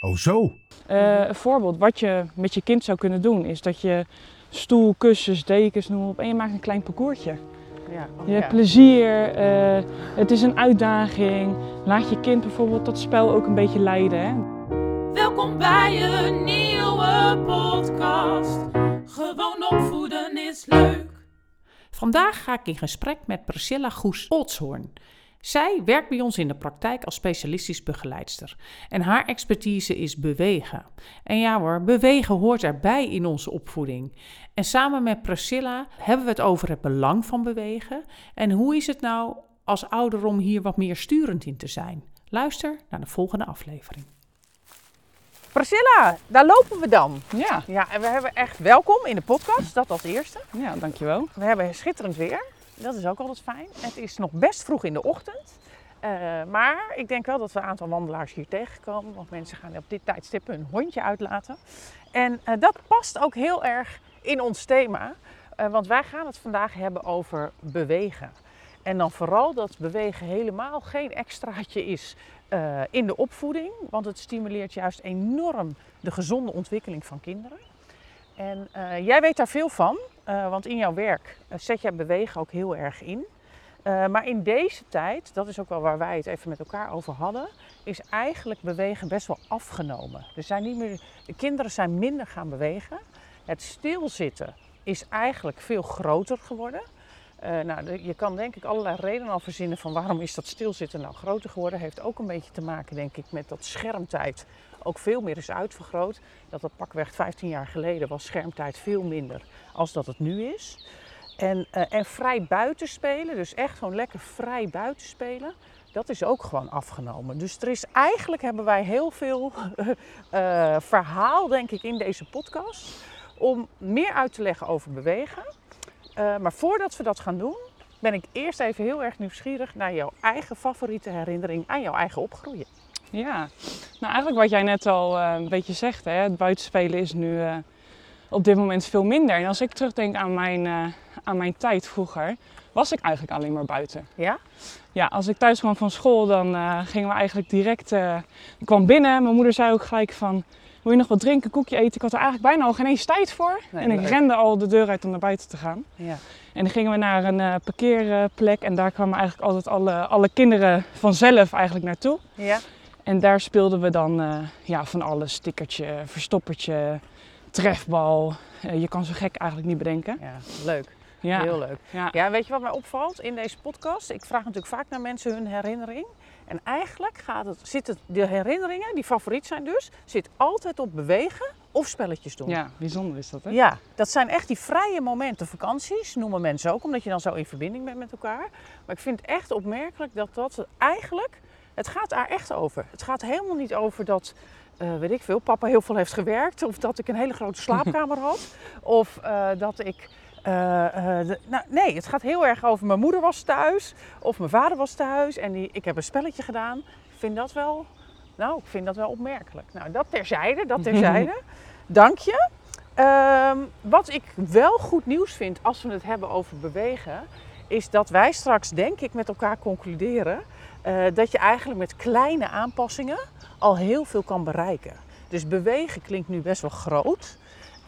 Oh, zo. Een voorbeeld wat je met je kind zou kunnen doen is dat je stoel, kussens, dekens, noem op en je maakt een klein parcoursje. Ja. Je hebt plezier, het is een uitdaging. Laat je kind bijvoorbeeld dat spel ook een beetje leiden. Hè? Welkom bij een nieuwe podcast. Gewoon opvoeden is leuk. Vandaag ga ik in gesprek met Priscilla Goes-Oldshoorn. Zij werkt bij ons in de praktijk als specialistisch begeleidster. En haar expertise is bewegen. En ja hoor, bewegen hoort erbij in onze opvoeding. En samen met Priscilla hebben we het over het belang van bewegen. En hoe is het nou als ouder om hier wat meer sturend in te zijn? Luister naar de volgende aflevering. Priscilla, daar lopen we dan. Ja. Ja, en we hebben echt welkom in de podcast, dat als eerste. Ja, dankjewel. We hebben schitterend weer. Dat is ook altijd fijn. Het is nog best vroeg in de ochtend. Maar ik denk wel dat we een aantal wandelaars hier tegenkomen. Want mensen gaan op dit tijdstip hun hondje uitlaten. En dat past ook heel erg in ons thema. Want wij gaan het vandaag hebben over bewegen. En dan vooral dat bewegen helemaal geen extraatje is in de opvoeding. Want het stimuleert juist enorm de gezonde ontwikkeling van kinderen. En jij weet daar veel van, want in jouw werk zet jij bewegen ook heel erg in. Maar in deze tijd, dat is ook wel waar wij het even met elkaar over hadden, is eigenlijk bewegen best wel afgenomen. De kinderen zijn minder gaan bewegen. Het stilzitten is eigenlijk veel groter geworden. Je kan denk ik allerlei redenen al verzinnen van waarom is dat stilzitten nou groter geworden. Heeft ook een beetje te maken denk ik met dat schermtijd ook veel meer is uitvergroot. Dat pakweg 15 jaar geleden was schermtijd veel minder als dat het nu is. En vrij buiten spelen, dus echt gewoon lekker vrij buiten spelen, dat is ook gewoon afgenomen. Dus eigenlijk hebben wij heel veel verhaal denk ik in deze podcast om meer uit te leggen over bewegen. Maar voordat we dat gaan doen, ben ik eerst even heel erg nieuwsgierig naar jouw eigen favoriete herinnering aan jouw eigen opgroeien. Ja, nou eigenlijk wat jij net al een beetje zegt, hè, het buitenspelen is nu op dit moment veel minder. En als ik terugdenk aan mijn tijd vroeger, was ik eigenlijk alleen maar buiten. Ja? Ja, als ik thuis kwam van school, dan gingen we eigenlijk direct, ik kwam binnen, mijn moeder zei ook gelijk van, wil je nog wat drinken, koekje eten? Ik had er eigenlijk bijna al geen eens tijd voor. Nee, en ik leuk. rende al de deur uit om naar buiten te gaan. Ja. En dan gingen we naar een parkeerplek en daar kwamen eigenlijk altijd alle kinderen vanzelf eigenlijk naartoe. Ja. En daar speelden we dan van alles, stickertje, verstoppertje, trefbal. Je kan zo gek eigenlijk niet bedenken. Ja, leuk. Ja. Heel leuk. Ja. Ja, weet je wat mij opvalt in deze podcast? Ik vraag natuurlijk vaak naar mensen hun herinnering. En eigenlijk de herinneringen, die favoriet zijn dus, zit altijd op bewegen of spelletjes doen. Ja, bijzonder is dat, hè? Ja, dat zijn echt die vrije momenten, vakanties, noemen mensen ook, omdat je dan zo in verbinding bent met elkaar. Maar ik vind het echt opmerkelijk dat eigenlijk, het gaat daar echt over. Het gaat helemaal niet over dat, weet ik veel, papa heel veel heeft gewerkt. Of dat ik een hele grote slaapkamer had. Of dat ik... nee, het gaat heel erg over mijn moeder was thuis. Of mijn vader was thuis. En ik heb een spelletje gedaan. Ik vind dat wel opmerkelijk. Nou, dat terzijde. Dank je. Wat ik wel goed nieuws vind als we het hebben over bewegen, is dat wij straks denk ik met elkaar concluderen dat je eigenlijk met kleine aanpassingen al heel veel kan bereiken. Dus bewegen klinkt nu best wel groot.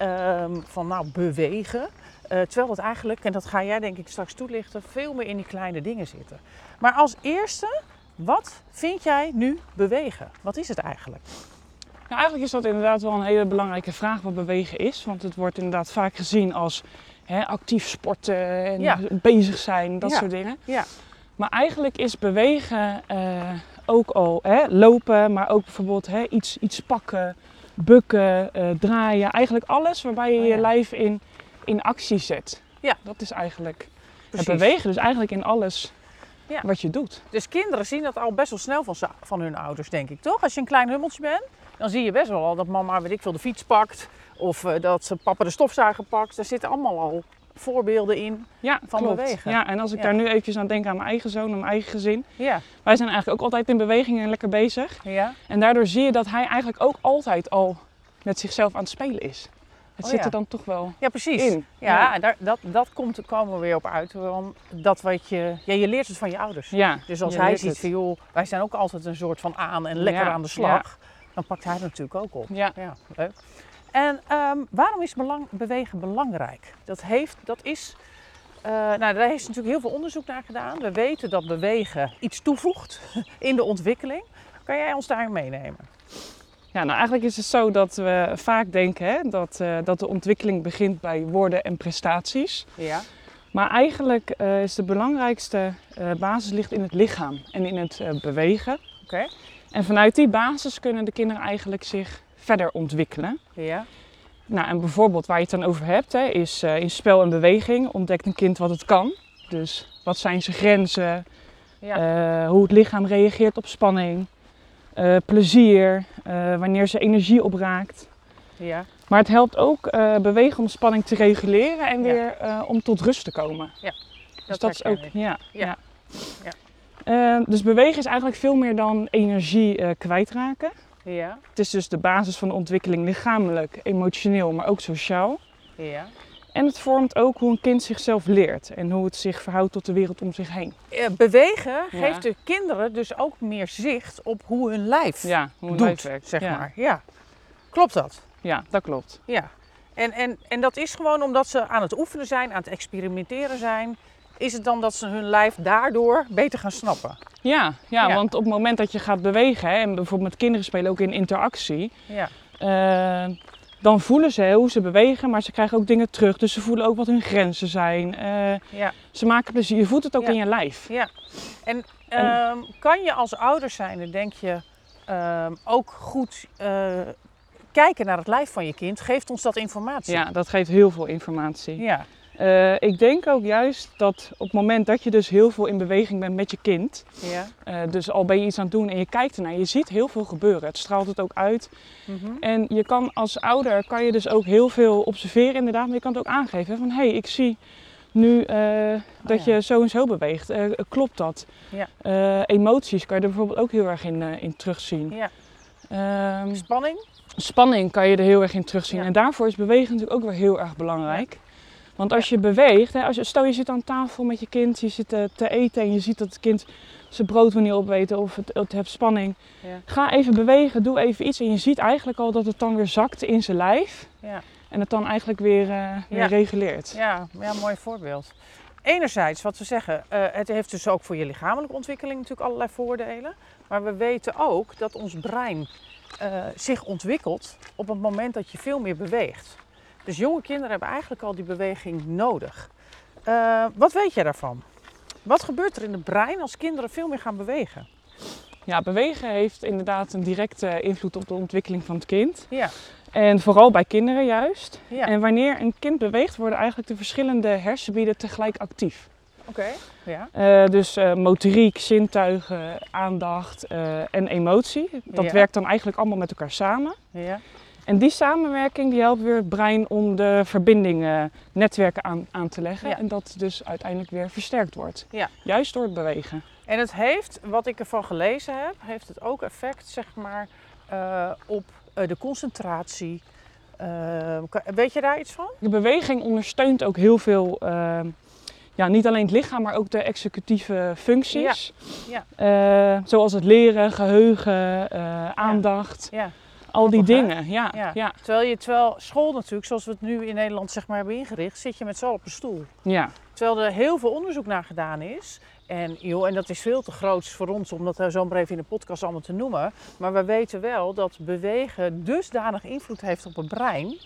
Bewegen. Terwijl het eigenlijk, en dat ga jij denk ik straks toelichten, veel meer in die kleine dingen zitten. Maar als eerste, wat vind jij nu bewegen? Wat is het eigenlijk? Nou, eigenlijk is dat inderdaad wel een hele belangrijke vraag wat bewegen is. Want het wordt inderdaad vaak gezien als actief sporten en bezig zijn, dat soort dingen. Ja. Maar eigenlijk is bewegen ook al lopen, maar ook bijvoorbeeld iets pakken, bukken, draaien. Eigenlijk alles waarbij je je lijf in actie zet. Ja. Dat is eigenlijk Precies. het bewegen. Dus eigenlijk in alles wat je doet. Dus kinderen zien dat al best wel snel van hun ouders, denk ik, toch? Als je een klein hummeltje bent, dan zie je best wel al dat mama, weet ik veel, de fiets pakt. Of dat papa de stofzuiger pakt. Daar zitten allemaal al voorbeelden in van klopt. bewegen. Ja, en als ik daar nu eventjes aan denk aan mijn eigen zoon en mijn eigen gezin. Ja. Wij zijn eigenlijk ook altijd in beweging en lekker bezig. Ja. En daardoor zie je dat hij eigenlijk ook altijd al met zichzelf aan het spelen is. Het zit er dan toch wel precies. in. Ja, dat komen we weer op uit. Dat je leert het van je ouders. Ja, Dus als hij ziet van, joh, wij zijn ook altijd een soort van aan en lekker aan de slag. dan pakt hij het natuurlijk ook op. Ja. Ja, leuk. En waarom is bewegen belangrijk? Daar is natuurlijk heel veel onderzoek naar gedaan. We weten dat bewegen iets toevoegt in de ontwikkeling. Kan jij ons daarin meenemen? Ja, nou eigenlijk is het zo dat we vaak denken hè, dat de ontwikkeling begint bij woorden en prestaties. Ja. Maar eigenlijk is de belangrijkste basis ligt in het lichaam en in het bewegen. Oké. En vanuit die basis kunnen de kinderen eigenlijk zich verder ontwikkelen. Ja. Nou, en bijvoorbeeld waar je het dan over hebt, hè, is in spel en beweging ontdekt een kind wat het kan. Dus wat zijn zijn grenzen, hoe het lichaam reageert op spanning, plezier, wanneer ze energie opraakt. Ja. Maar het helpt ook bewegen om spanning te reguleren en weer om tot rust te komen. Ja, dus dat is ook, Ja. Dus bewegen is eigenlijk veel meer dan energie kwijtraken. Ja. Het is dus de basis van de ontwikkeling lichamelijk, emotioneel, maar ook sociaal. Ja. En het vormt ook hoe een kind zichzelf leert en hoe het zich verhoudt tot de wereld om zich heen. Bewegen geeft de kinderen dus ook meer zicht op hoe hun lijf Hoe een doet, lijf werkt. zeg maar. Ja. Klopt dat? Ja, dat klopt. Ja. En dat is gewoon omdat ze aan het oefenen zijn, aan het experimenteren zijn. Is het dan dat ze hun lijf daardoor beter gaan snappen? Ja, want op het moment dat je gaat bewegen, hè, en bijvoorbeeld met kinderen spelen ook in interactie, dan voelen ze hoe ze bewegen, maar ze krijgen ook dingen terug. Dus ze voelen ook wat hun grenzen zijn. Ze maken plezier. Je voelt het ook in je lijf. Ja. En kan je als ouder zijnde, denk je, ook goed kijken naar het lijf van je kind? Geeft ons dat informatie? Ja, dat geeft heel veel informatie. Ja. Ik denk ook juist dat op het moment dat je dus heel veel in beweging bent met je kind, dus al ben je iets aan het doen en je kijkt ernaar, je ziet heel veel gebeuren. Het straalt het ook uit. Mm-hmm. En je kan als ouder dus ook heel veel observeren inderdaad, maar je kan het ook aangeven van hé, ik zie nu dat je zo en zo beweegt. Klopt dat? Ja. Emoties kan je er bijvoorbeeld ook heel erg in terugzien. Ja. Spanning kan je er heel erg in terugzien. Ja. En daarvoor is bewegen natuurlijk ook weer heel erg belangrijk. Ja. Want als je beweegt, hè, stel je zit aan tafel met je kind, je zit te eten en je ziet dat het kind zijn brood wil niet opeten of het heeft spanning. Ja. Ga even bewegen, doe even iets en je ziet eigenlijk al dat het dan weer zakt in zijn lijf. Ja. En het dan eigenlijk weer reguleert. Ja, mooi voorbeeld. Enerzijds, wat we zeggen, het heeft dus ook voor je lichamelijke ontwikkeling natuurlijk allerlei voordelen. Maar we weten ook dat ons brein zich ontwikkelt op het moment dat je veel meer beweegt. Dus jonge kinderen hebben eigenlijk al die beweging nodig. Wat weet jij daarvan? Wat gebeurt er in het brein als kinderen veel meer gaan bewegen? Ja, bewegen heeft inderdaad een directe invloed op de ontwikkeling van het kind. Ja. En vooral bij kinderen juist. Ja. En wanneer een kind beweegt, worden eigenlijk de verschillende hersengebieden tegelijk actief. Oké. Ja. Dus motoriek, zintuigen, aandacht en emotie. Dat werkt dan eigenlijk allemaal met elkaar samen. Ja. En die samenwerking die helpt weer het brein om de verbindingen, netwerken aan te leggen. Ja. En dat dus uiteindelijk weer versterkt wordt. Ja. Juist door het bewegen. En het heeft, wat ik ervan gelezen heb, heeft het ook effect zeg maar, op de concentratie. Weet je daar iets van? De beweging ondersteunt ook heel veel, niet alleen het lichaam, maar ook de executieve functies. Ja. Ja. Zoals het leren, geheugen, aandacht. Ja. Al die dingen, ja. Terwijl school natuurlijk, zoals we het nu in Nederland zeg maar, hebben ingericht, zit je met z'n allen op een stoel. Ja. Terwijl er heel veel onderzoek naar gedaan is. En dat is veel te groot voor ons om dat zo maar even in de podcast allemaal te noemen. Maar we weten wel dat bewegen dusdanig invloed heeft op het brein.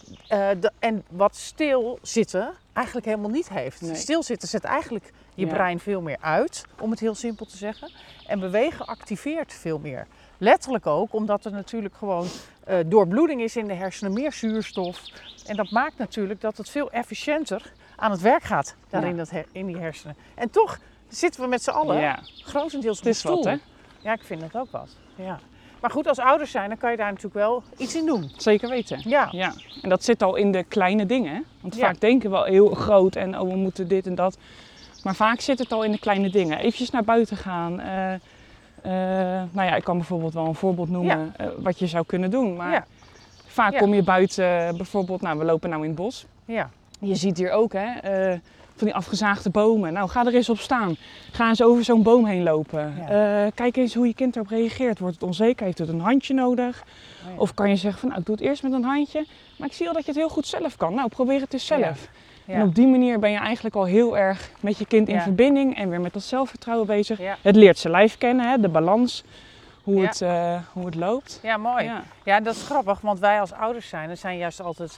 En wat stilzitten eigenlijk helemaal niet heeft. Nee. Stilzitten zet eigenlijk je brein veel meer uit, om het heel simpel te zeggen. En bewegen activeert veel meer. Letterlijk ook, omdat er natuurlijk gewoon doorbloeding is in de hersenen, meer zuurstof. En dat maakt natuurlijk dat het veel efficiënter aan het werk gaat daar in die hersenen. En toch zitten we met z'n allen grotendeels op de stoel. Wat, hè? Ja, ik vind dat ook wat. Ja. Maar goed, als ouders zijn, dan kan je daar natuurlijk wel iets in doen. Zeker weten. Ja. En dat zit al in de kleine dingen. Want vaak denken we wel heel groot en we moeten dit en dat. Maar vaak zit het al in de kleine dingen. Eventjes naar buiten gaan. Ik kan bijvoorbeeld wel een voorbeeld noemen wat je zou kunnen doen. Maar vaak kom je buiten, bijvoorbeeld, we lopen nou in het bos. Ja. Je ziet hier ook, van die afgezaagde bomen. Nou, ga er eens op staan. Ga eens over zo'n boom heen lopen. Ja. Kijk eens hoe je kind erop reageert. Wordt het onzeker? Heeft het een handje nodig? Oh, ja. Of kan je zeggen van, nou, ik doe het eerst met een handje. Maar ik zie al dat je het heel goed zelf kan. Nou, probeer het eens zelf. Ja. En op die manier ben je eigenlijk al heel erg met je kind in Ja. verbinding. En weer met dat zelfvertrouwen bezig. Ja. Het leert zijn lijf kennen, hè, de balans. Hoe, Ja. hoe het loopt. Ja, mooi. Ja. Ja, dat is grappig, want wij als ouders zijn juist altijd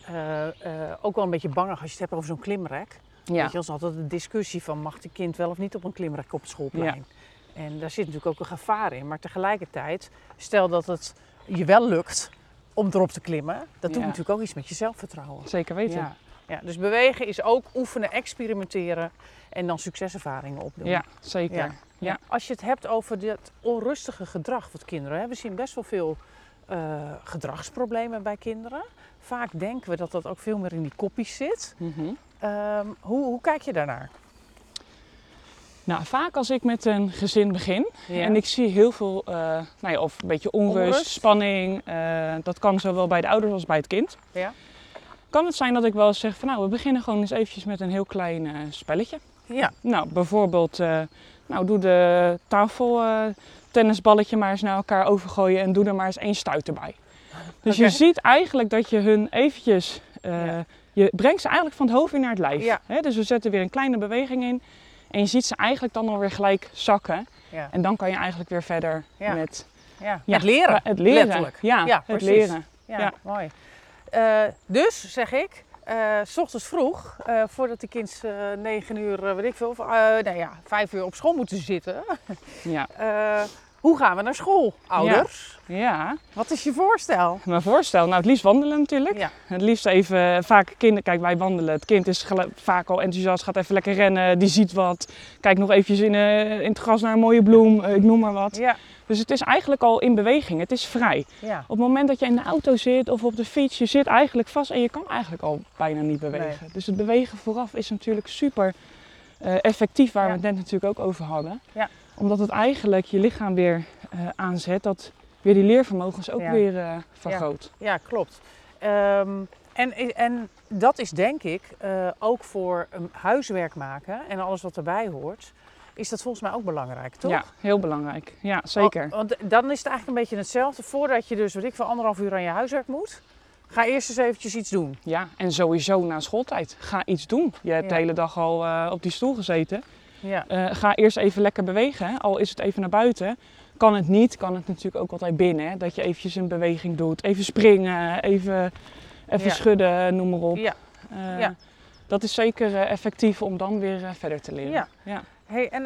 ook wel een beetje bang als je het hebt over zo'n klimrek. Ja. Weet je, dat is altijd een discussie van mag de kind wel of niet op een klimrek op het schoolplein. En daar zit natuurlijk ook een gevaar in. Maar tegelijkertijd, stel dat het je wel lukt om erop te klimmen, dat doet Ja. natuurlijk ook iets met je zelfvertrouwen. Zeker weten. Ja. Ja, dus bewegen is ook oefenen, experimenteren en dan succeservaringen opdoen. Ja, zeker. Ja. Ja. Als je het hebt over dat onrustige gedrag van kinderen, hè, we zien best wel veel gedragsproblemen bij kinderen. Vaak denken we dat dat ook veel meer in die koppies zit. Mhm. Hoe kijk je daarnaar? Nou, vaak als ik met een gezin begin Ja. en ik zie heel veel, of een beetje onrust, spanning, dat kan zowel bij de ouders als bij het kind. Ja. Kan het zijn dat ik wel eens zeg van, nou, we beginnen gewoon eens eventjes met een heel klein spelletje. Ja. Nou, bijvoorbeeld, doe de tafeltennisballetje maar eens naar elkaar overgooien en doe er maar eens 1 stuit erbij. Dus Oké. je ziet eigenlijk dat je hun eventjes, Ja. je brengt ze eigenlijk van het hoofd weer naar het lijf. Ja. Hè? Dus we zetten weer een kleine beweging in en je ziet ze eigenlijk dan alweer gelijk zakken. Ja. En dan kan je eigenlijk weer verder Ja. met Ja. Ja, Het leren. het leren. Letterlijk. Ja, Ja, het precies. leren. Ja, Ja. mooi. Dus zeg ik, 's ochtends vroeg, voordat de kind 9 uur, weet ik veel, 5 uur op school moeten zitten. Ja. Hoe gaan we naar school, ouders? Ja, Wat is je voorstel? mijn voorstel, nou het liefst wandelen natuurlijk. Ja. Het liefst even, vaak kinderen, kijk wij wandelen, het kind is vaak al enthousiast, gaat even lekker rennen, die ziet wat. Kijkt nog eventjes in het gras naar een mooie bloem, ik noem maar wat. Ja. Dus het is eigenlijk al in beweging, het is vrij. Ja. Op het moment dat je in de auto zit of op de fiets, je zit eigenlijk vast en je kan eigenlijk al bijna niet bewegen. Nee. Dus het bewegen vooraf is natuurlijk super effectief, waar Ja. we het net natuurlijk ook over hadden. Ja. Omdat het eigenlijk je lichaam weer aanzet, dat weer die leervermogens ook Ja. weer vergroot. Ja, klopt. En dat is denk ik ook voor huiswerk maken en alles wat erbij hoort, is dat volgens mij ook belangrijk, toch? Ja, heel belangrijk. Ja, zeker. Want dan is het eigenlijk een beetje hetzelfde. Voordat je dus, weet ik veel, 1,5 uur aan je huiswerk moet, ga eerst eens eventjes iets doen. Ja, en sowieso na schooltijd. Ga iets doen. Je hebt Ja. de hele dag al op die stoel gezeten. Ja. Ga eerst even lekker bewegen. Hè. Al is het even naar buiten. Kan het niet, kan het natuurlijk ook altijd binnen. Hè. Dat je eventjes een beweging doet. Even springen, even Ja. schudden, noem maar op. Ja. Ja. Dat is zeker effectief om dan weer verder te leren. Ja. Ja. Hey, en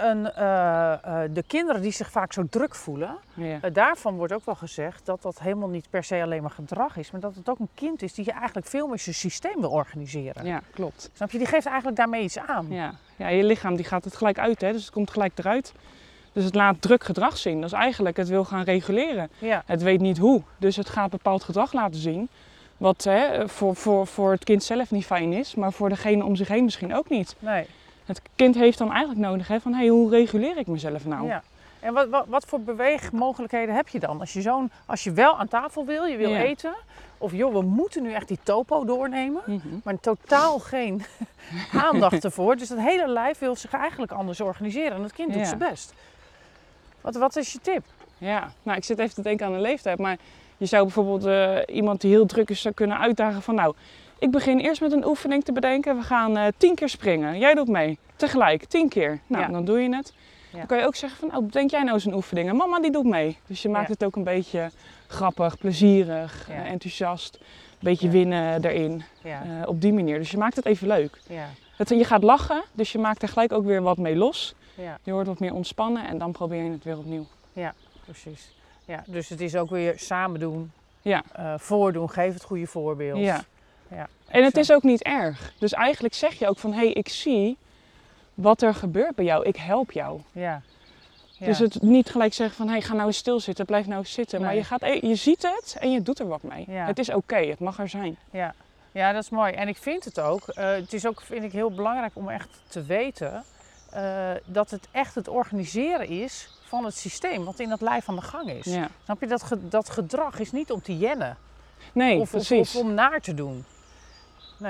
de kinderen die zich vaak zo druk voelen, Ja. daarvan wordt ook wel gezegd dat dat helemaal niet per se alleen maar gedrag is, maar dat het ook een kind is die je eigenlijk veel meer zijn systeem wil organiseren. Ja, klopt. Snap je? Die geeft eigenlijk daarmee iets aan. Ja. Ja, je lichaam die gaat het gelijk uit, hè. Dus het komt gelijk eruit. Dus het laat druk gedrag zien. Dat is eigenlijk het wil gaan reguleren. Ja. Het weet niet hoe. Dus het gaat bepaald gedrag laten zien. Wat voor het kind zelf niet fijn is, maar voor degene om zich heen misschien ook niet. Nee. Het kind heeft dan eigenlijk nodig hè, van hoe reguleer ik mezelf nou? Ja. En wat voor beweegmogelijkheden heb je dan? Als je wel aan tafel wil, je wil Ja. eten, of joh, we moeten nu echt die topo doornemen, Mhm. maar totaal geen aandacht ervoor. Dus het hele lijf wil zich eigenlijk anders organiseren en het kind doet Ja. zijn best. Wat is je tip? Ja, nou ik zit even te denken aan een leeftijd, maar je zou bijvoorbeeld iemand die heel druk is zou kunnen uitdagen van nou, ik begin eerst met een oefening te bedenken. We gaan 10 keer springen. Jij doet mee. Tegelijk, 10 keer. Nou, Ja. dan doe je het. Ja. Dan kan je ook zeggen van, oh, bedenk jij nou eens een oefening. En mama die doet mee. Dus je maakt Ja. het ook een beetje grappig, plezierig, Ja. enthousiast. Een beetje Ja. winnen erin. Ja. Op die manier. Dus je maakt het even leuk. Ja. Je gaat lachen, dus je maakt er gelijk ook weer wat mee los. Ja. Je wordt wat meer ontspannen en dan probeer je het weer opnieuw. Precies. Ja, dus het is ook weer samen doen, Ja. voordoen, geef het goede voorbeeld. Ja. Ja, En het zo. is ook niet erg. Dus eigenlijk zeg je ook van, hé, ik zie wat er gebeurt bij jou. Ik help jou. Ja. Ja. Dus het niet gelijk zeggen van, hé, ga nou eens stilzitten, blijf nou eens zitten. Maar Nee. je ziet het en je doet er wat mee. Ja. Het is oké, het mag er zijn. Ja. Ja, dat is mooi. En ik vind het ook, het is ook, vind ik, heel belangrijk om echt te weten dat het echt het organiseren is van het systeem wat in dat lijf aan de gang is. Ja. Snap je? Dat gedrag is niet om te jennen Nee, of precies. om naar te doen. Nee.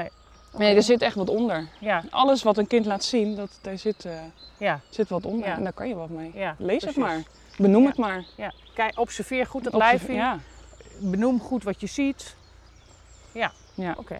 Nee, er zit echt wat onder. Ja, Alles wat een kind laat zien, daar ja, zit wat onder. Ja. En daar kan je wat mee. ja. Lees het precies. maar. Benoem Ja. het maar. Ja. Kijk, observeer goed het lijfje. Ja. Benoem goed wat je ziet. Ja. Ja. Oké.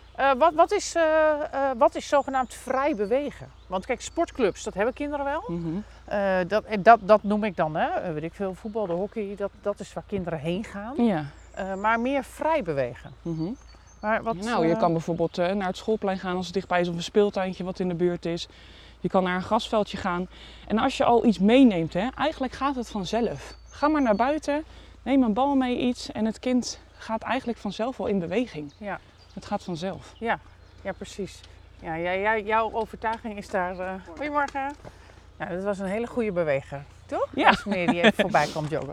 Wat is zogenaamd vrij bewegen? Want kijk, sportclubs, dat hebben kinderen wel. Mhm. Dat noem ik dan, hè? Weet ik veel, voetbal, de hockey, dat is waar kinderen heen gaan. Ja. Maar meer vrij bewegen. Mhm. Maar wat, Nou, je kan bijvoorbeeld naar het schoolplein gaan als het dichtbij is of een speeltuintje wat in de buurt is. Je kan naar een grasveldje gaan. En als je al iets meeneemt, eigenlijk gaat het vanzelf. Ga maar naar buiten, neem een bal mee, iets en het kind gaat eigenlijk vanzelf al in beweging. Ja. Het gaat vanzelf. Ja, precies. Ja, jouw overtuiging is daar... Goedemorgen. Nou, dat was een hele goede beweger, toch? Ja. Als meneer die even voorbij kwam joggen.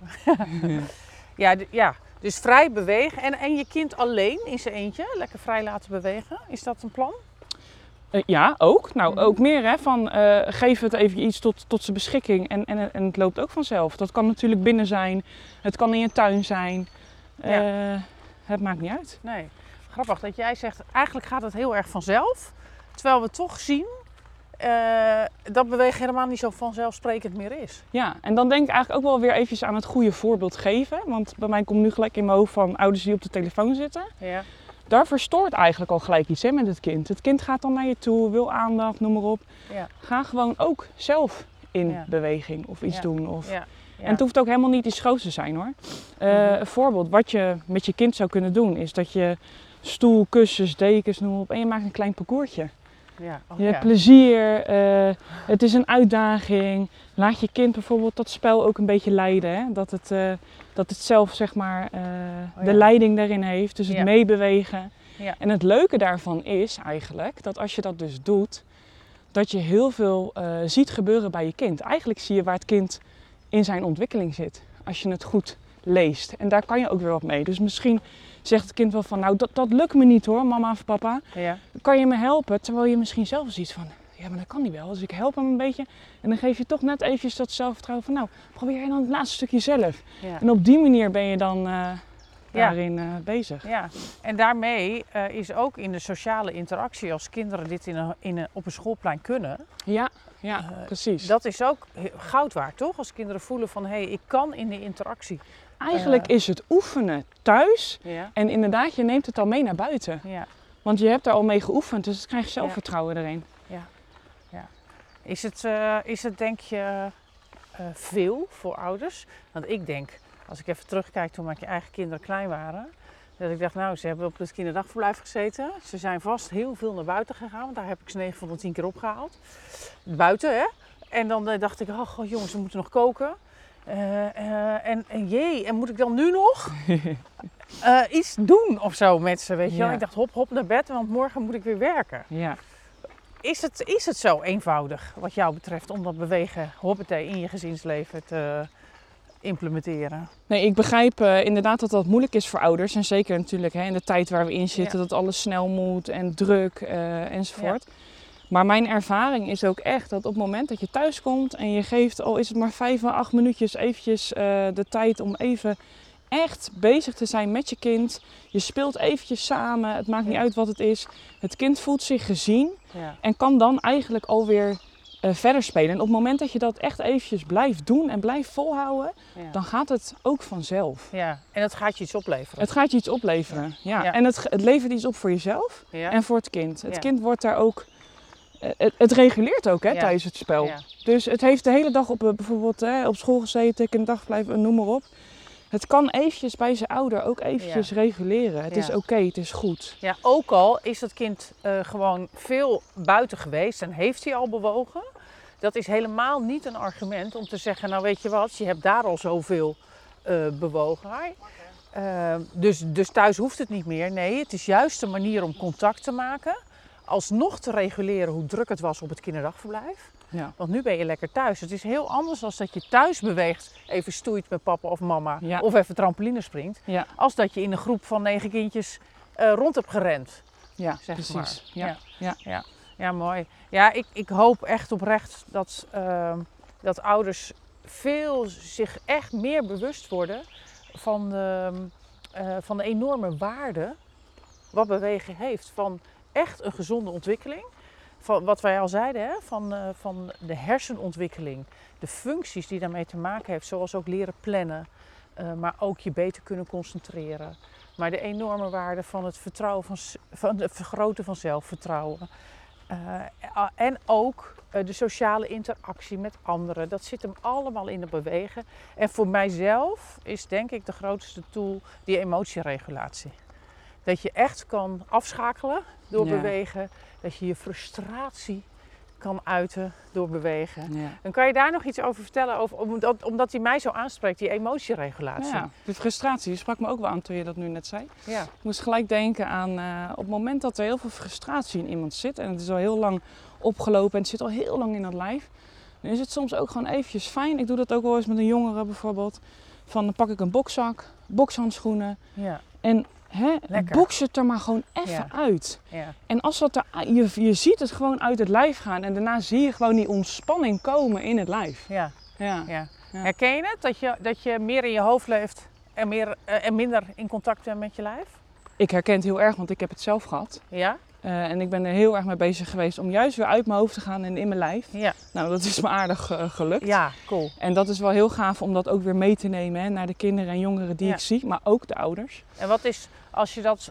Ja, dus vrij bewegen. En je kind alleen in zijn eentje, lekker vrij laten bewegen. Is dat een plan? Ja, ook. Nou, Mhm. ook meer van geef het even iets tot zijn beschikking en het loopt ook vanzelf. Dat kan natuurlijk binnen zijn, het kan in je tuin zijn. Het maakt niet uit. Nee. Grappig dat jij zegt, eigenlijk gaat het heel erg vanzelf. Terwijl we toch zien dat bewegen helemaal niet zo vanzelfsprekend meer is. Ja, en dan denk ik eigenlijk ook wel weer eventjes aan het goede voorbeeld geven. Want bij mij komt nu gelijk in mijn hoofd van ouders die op de telefoon zitten. Ja. Daar verstoort eigenlijk al gelijk iets met het kind. Het kind gaat dan naar je toe, wil aandacht, noem maar op. Ja. Ga gewoon ook zelf in Ja. beweging of iets doen. Of... Ja. En het hoeft ook helemaal niet iets groots te zijn hoor. Een voorbeeld wat je met je kind zou kunnen doen is dat je stoel, kussens, dekens, noem maar op. En je maakt een klein parcoursje. Ja. Oh, Je hebt plezier, het is een uitdaging. Laat je kind bijvoorbeeld dat spel ook een beetje leiden. Hè? Dat het zelf zeg maar de leiding daarin heeft, dus het meebewegen. Ja. En het leuke daarvan is eigenlijk dat als je dat dus doet, dat je heel veel ziet gebeuren bij je kind. Eigenlijk zie je waar het kind in zijn ontwikkeling zit, als je het goed leest. En daar kan je ook weer wat mee. Dus misschien zegt het kind wel van, nou dat lukt me niet hoor, mama of papa. Ja. Kan je me helpen? Terwijl je misschien zelf zoiets van, ja maar dat kan niet wel. Dus ik help hem een beetje. En dan geef je toch net eventjes dat zelfvertrouwen van, nou probeer je dan het laatste stukje zelf. Ja. En op die manier ben je dan daarin bezig. Ja, en daarmee is ook in de sociale interactie, als kinderen dit op een schoolplein kunnen. Ja, precies. Dat is ook goud waard, toch? Als kinderen voelen van, hé, ik kan in de interactie. Eigenlijk is het oefenen thuis en inderdaad, je neemt het al mee naar buiten. Ja. Want je hebt er al mee geoefend, dus dan krijg je zelfvertrouwen erin. Ja. Is het denk je veel voor ouders? Want ik denk, als ik even terugkijk toen mijn eigen kinderen klein waren, dat ik dacht, nou, ze hebben op het kinderdagverblijf gezeten. Ze zijn vast heel veel naar buiten gegaan, want daar heb ik ze 9 van de 10 keer opgehaald. Buiten, hè? En dan dacht ik, oh god, jongens, we moeten nog koken. En moet ik dan nu nog iets doen of zo met ze, weet je wel? Ik dacht, hop naar bed, want morgen moet ik weer werken. Ja. Is het zo eenvoudig, wat jou betreft, om dat bewegen, hoppatee, in je gezinsleven te implementeren? Nee, ik begrijp inderdaad dat dat moeilijk is voor ouders. En zeker natuurlijk in de tijd waar we in zitten, dat alles snel moet en druk enzovoort. Ja. Maar mijn ervaring is ook echt dat op het moment dat je thuis komt en je geeft, al is het maar 5 à 8 minuutjes, eventjes de tijd om even echt bezig te zijn met je kind. Je speelt eventjes samen, het maakt niet uit wat het is. Het kind voelt zich gezien en kan dan eigenlijk alweer verder spelen. En op het moment dat je dat echt eventjes blijft doen en blijft volhouden, dan gaat het ook vanzelf. Ja, en het gaat je iets opleveren. Het gaat je iets opleveren, ja. En het levert iets op voor jezelf en voor het kind. Het kind wordt daar ook... Het reguleert ook tijdens het spel. Ja. Dus het heeft de hele dag op bijvoorbeeld op school gezeten, kinderdagverblijf, noem maar op. Het kan eventjes bij zijn ouder ook eventjes reguleren. Het is oké, het is goed. Ja, ook al is het kind gewoon veel buiten geweest en heeft hij al bewogen. Dat is helemaal niet een argument om te zeggen, nou weet je wat, je hebt daar al zoveel bewogen. Dus thuis hoeft het niet meer. Nee, het is juist een manier om contact te maken. Alsnog te reguleren hoe druk het was op het kinderdagverblijf. Ja. Want nu ben je lekker thuis. Het is heel anders dan dat je thuis beweegt, even stoeit met papa of mama of even trampoline springt. Ja. Als dat je in een groep van 9 kindjes rond hebt gerend. Ja, zeg precies. Maar. Ja, mooi. Ja, ik hoop echt oprecht dat ouders zich echt meer bewust worden van de enorme waarde wat bewegen heeft. Van echt een gezonde ontwikkeling. Van wat wij al zeiden, hè? Van de hersenontwikkeling. De functies die daarmee te maken heeft, zoals ook leren plannen. Maar ook je beter kunnen concentreren. Maar de enorme waarde van het vergroten van zelfvertrouwen. En ook de sociale interactie met anderen. Dat zit hem allemaal in het bewegen. En voor mijzelf is denk ik de grootste tool die emotieregulatie. Dat je echt kan afschakelen door bewegen. Dat je je frustratie kan uiten door bewegen. Ja. Dan kan je daar nog iets over vertellen, omdat die mij zo aanspreekt, die emotieregulatie. Ja, de frustratie, die sprak me ook wel aan toen je dat nu net zei. Ja. Ik moest gelijk denken aan op het moment dat er heel veel frustratie in iemand zit en het is al heel lang opgelopen en het zit al heel lang in dat lijf, dan is het soms ook gewoon eventjes fijn. Ik doe dat ook wel eens met een jongere bijvoorbeeld. Dan pak ik een bokzak, bokshandschoenen en boks het er maar gewoon even uit. Ja. En als dat je ziet het gewoon uit het lijf gaan en daarna zie je gewoon die ontspanning komen in het lijf. Ja. Herken je het? Dat je meer in je hoofd leeft en minder in contact bent met je lijf? Ik herken het heel erg, want ik heb het zelf gehad. Ja? En ik ben er heel erg mee bezig geweest om juist weer uit mijn hoofd te gaan en in mijn lijf. Ja. Nou, dat is me aardig gelukt. Ja, cool. En dat is wel heel gaaf om dat ook weer mee te nemen naar de kinderen en jongeren die ik zie, maar ook de ouders. En wat is, als je dat,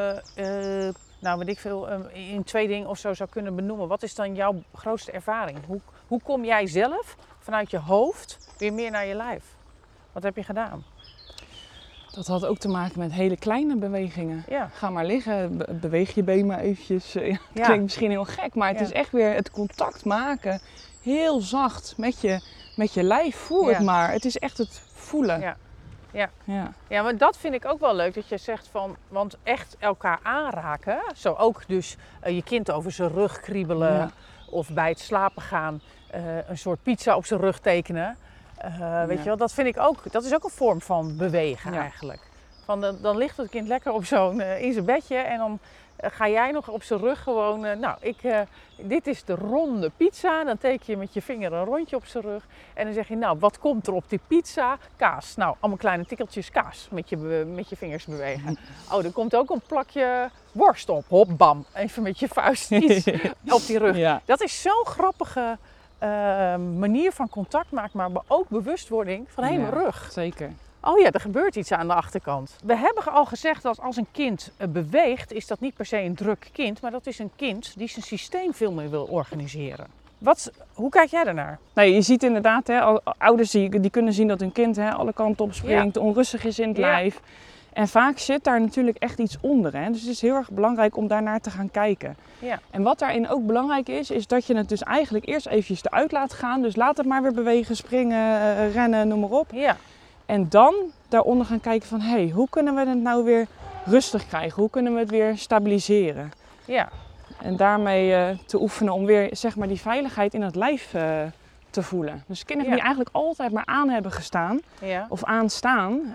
weet ik veel, in 2 dingen of zo zou kunnen benoemen, wat is dan jouw grootste ervaring? Hoe kom jij zelf vanuit je hoofd weer meer naar je lijf? Wat heb je gedaan? Dat had ook te maken met hele kleine bewegingen. Ja. Ga maar liggen, beweeg je been maar eventjes. Het klinkt misschien heel gek, maar het is echt weer het contact maken. Heel zacht met je lijf. Voel het maar. Het is echt het voelen. Ja, maar dat vind ik ook wel leuk dat je zegt want echt elkaar aanraken. Zo ook dus je kind over zijn rug kriebelen of bij het slapen gaan een soort pizza op zijn rug tekenen. Weet je wel, dat vind ik ook, dat is ook een vorm van bewegen eigenlijk. Dan ligt het kind lekker op in zijn bedje en dan ga jij nog op zijn rug gewoon, dit is de ronde pizza. Dan teken je met je vinger een rondje op zijn rug en dan zeg je, nou, wat komt er op die pizza? Kaas. Nou, allemaal kleine tikkeltjes kaas met je vingers bewegen. Oh, er komt ook een plakje worst op. Hop, bam. Even met je vuist iets op die rug. Ja. Dat is zo'n grappige manier van contact maken, maar ook bewustwording van mijn rug. Zeker. Oh ja, er gebeurt iets aan de achterkant. We hebben al gezegd dat als een kind beweegt, is dat niet per se een druk kind, maar dat is een kind die zijn systeem veel meer wil organiseren. Hoe kijk jij daarnaar? Nee, je ziet inderdaad, ouders die kunnen zien dat hun kind alle kanten op springt, onrustig is in het lijf. En vaak zit daar natuurlijk echt iets onder. Dus het is heel erg belangrijk om daarnaar te gaan kijken. Ja. En wat daarin ook belangrijk is dat je het dus eigenlijk eerst eventjes eruit laat gaan. Dus laat het maar weer bewegen, springen, rennen, noem maar op. Ja. En dan daaronder gaan kijken van, hoe kunnen we het nou weer rustig krijgen? Hoe kunnen we het weer stabiliseren? Ja. En daarmee te oefenen om weer zeg maar die veiligheid in het lijf te voelen. Dus kinderen die eigenlijk altijd maar aan hebben gestaan of aanstaan,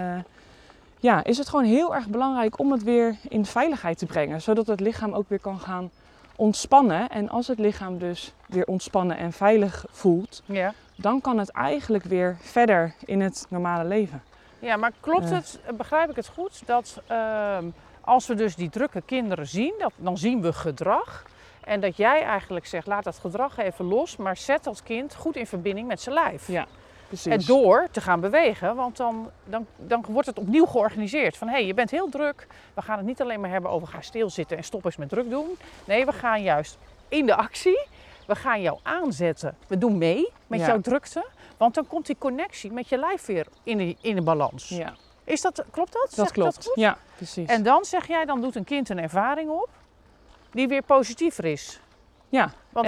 is het gewoon heel erg belangrijk om het weer in veiligheid te brengen. Zodat het lichaam ook weer kan gaan ontspannen. En als het lichaam dus weer ontspannen en veilig voelt, dan kan het eigenlijk weer verder in het normale leven. Ja, maar klopt het, begrijp ik het goed, dat als we dus die drukke kinderen zien, dan zien we gedrag. En dat jij eigenlijk zegt, laat dat gedrag even los, maar zet dat kind goed in verbinding met zijn lijf. Ja. Precies. En door te gaan bewegen, want dan wordt het opnieuw georganiseerd. Van je bent heel druk, we gaan het niet alleen maar hebben over ga stilzitten en stop eens met druk doen. Nee, we gaan juist in de actie, we gaan jou aanzetten. We doen mee met jouw drukte, want dan komt die connectie met je lijf weer in de balans. Ja. Klopt dat? Dat klopt, dat goed? Ja, precies. En dan zeg jij, dan doet een kind een ervaring op die weer positiever is. Ja.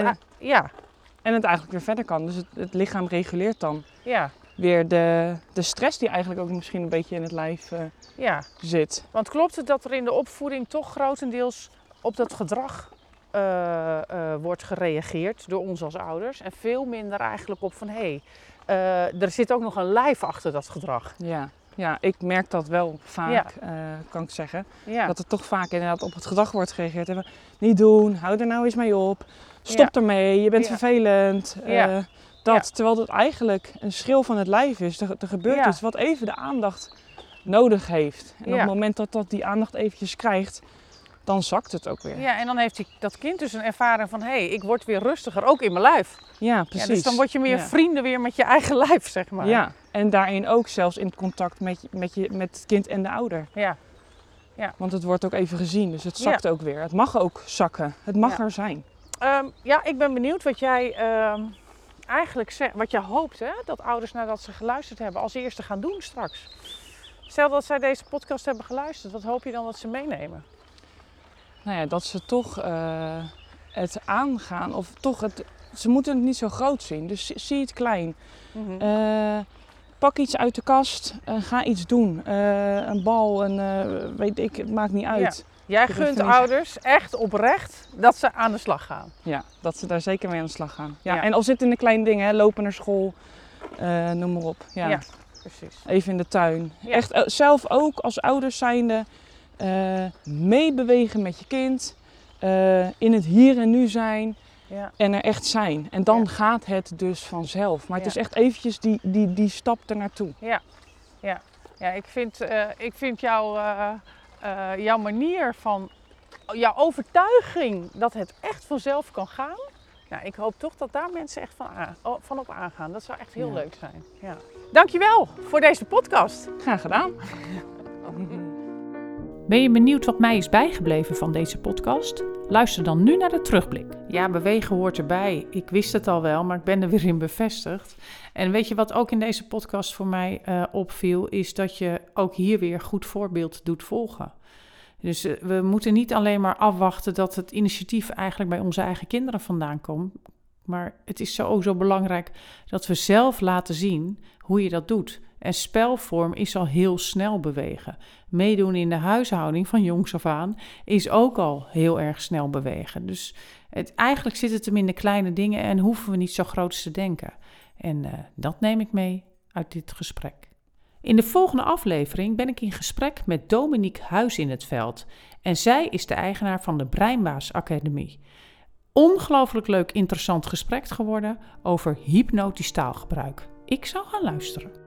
En het eigenlijk weer verder kan. Dus het lichaam reguleert dan weer de stress die eigenlijk ook misschien een beetje in het lijf zit. Want klopt het dat er in de opvoeding toch grotendeels op dat gedrag wordt gereageerd door ons als ouders? En veel minder eigenlijk op van er zit ook nog een lijf achter dat gedrag. Ja, ik merk dat wel vaak, kan ik zeggen. Ja. Dat er toch vaak inderdaad op het gedrag wordt gereageerd. Niet doen, hou er nou eens mee op. Stop ermee, je bent vervelend. Terwijl het eigenlijk een schil van het lijf is. Er gebeurt iets wat even de aandacht nodig heeft. En op het moment dat die aandacht eventjes krijgt, dan zakt het ook weer. Ja, en dan heeft dat kind dus een ervaring van, ik word weer rustiger, ook in mijn lijf. Ja, precies. Ja, dus dan word je meer vrienden weer met je eigen lijf, zeg maar. Ja, en daarin ook zelfs in contact met het kind en de ouder. Ja. Want het wordt ook even gezien, dus het zakt ook weer. Het mag ook zakken, het mag er zijn. Ik ben benieuwd wat jij eigenlijk zegt, wat je hoopt, hè, dat ouders nadat ze geluisterd hebben als eerste gaan doen straks. Stel dat zij deze podcast hebben geluisterd, wat hoop je dan dat ze meenemen? Nou ja, dat ze toch het aangaan, of toch ze moeten het niet zo groot zien, dus zie het klein. Mm-hmm. Pak iets uit de kast, ga iets doen. Een bal, weet ik, het maakt niet uit. Ja. Jij gunt ouders echt oprecht dat ze aan de slag gaan. Ja, dat ze daar zeker mee aan de slag gaan. Ja. En al zitten in de kleine dingen, hè, lopen naar school, noem maar op. Ja, precies. Even in de tuin. Ja. Echt zelf ook als ouders zijnde meebewegen met je kind. In het hier en nu zijn. Ja. En er echt zijn. En dan gaat het dus vanzelf. Maar het is echt eventjes die stap ernaartoe. Ja, ik vind jouw manier van, jouw overtuiging dat het echt vanzelf kan gaan. Nou, ik hoop toch dat daar mensen echt van op aangaan. Dat zou echt heel leuk zijn. Ja. Dankjewel voor deze podcast. Graag gedaan. Ben je benieuwd wat mij is bijgebleven van deze podcast? Luister dan nu naar de terugblik. Ja, bewegen hoort erbij. Ik wist het al wel, maar ik ben er weer in bevestigd. En weet je wat ook in deze podcast voor mij opviel, is dat je ook hier weer goed voorbeeld doet volgen. Dus we moeten niet alleen maar afwachten dat het initiatief eigenlijk bij onze eigen kinderen vandaan komt. Maar het is zo belangrijk dat we zelf laten zien hoe je dat doet. En spelvorm is al heel snel bewegen. Meedoen in de huishouding van jongs af aan is ook al heel erg snel bewegen. Dus eigenlijk zit het hem in de kleine dingen en hoeven we niet zo groots te denken. En dat neem ik mee uit dit gesprek. In de volgende aflevering ben ik in gesprek met Dominique Huis in het Veld. En zij is de eigenaar van de Breinbaas Academie. Ongelooflijk leuk, interessant gesprek geworden over hypnotisch taalgebruik. Ik zou gaan luisteren.